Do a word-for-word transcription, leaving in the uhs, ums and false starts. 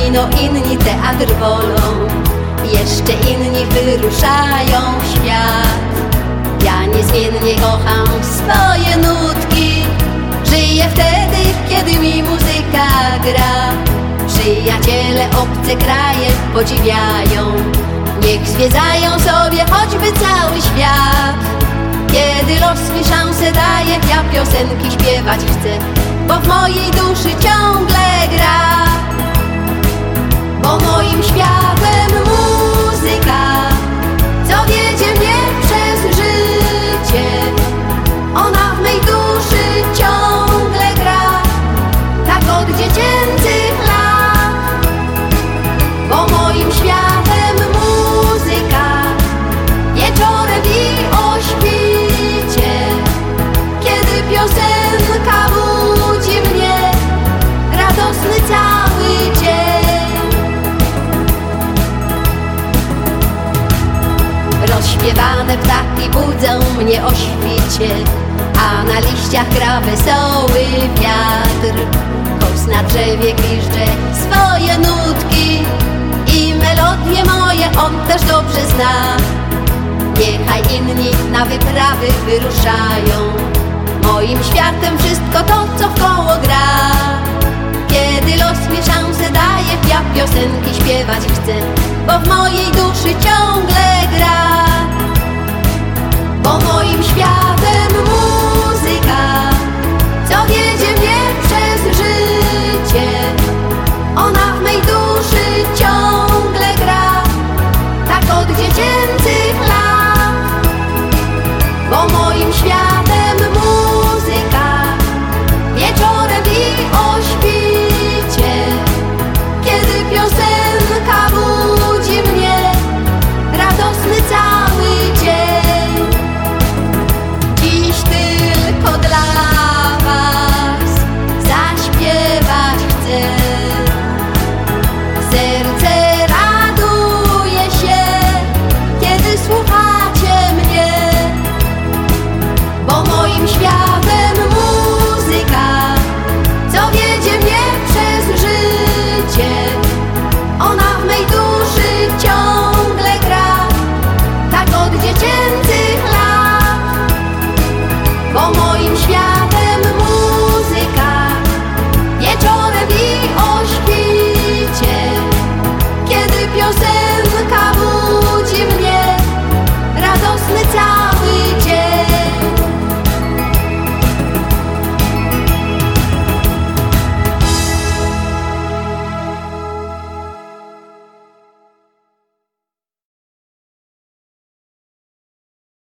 kino, inni teatr wolą, jeszcze inni wyruszają w świat. Ja niezmiennie kocham swoje nutki, żyję wtedy, kiedy mi muzyka gra. Przyjaciele obce kraje podziwiają, niech zwiedzają sobie choćby cały świat. Kiedy los mi szansę daje, ja piosenki śpiewać chcę, bo w mojej duszy ciągle gra. Bo moim światem muzyka, co wiedzie mnie przez życie, ona w mej duszy ciągle gra, tak od dziecięcych lat. Bo moim światem muzyka, wieczorem i o świcie, kiedy piosenka budzi mnie, radosny cały dzień. Rozśpiewane ptaki budzą mnie o świcie, a na liściach gra wesoły wiatr. Kos na drzewie gwizdże swoje nutki i melodie moje on też dobrze zna. Niechaj inni na wyprawy wyruszają, moim światem wszystko to, co wkoło gra. Kiedy los mi szansę daje, ja piosenki śpiewać chcę, bo w mojej duszy ciągle gra. Bo moim światem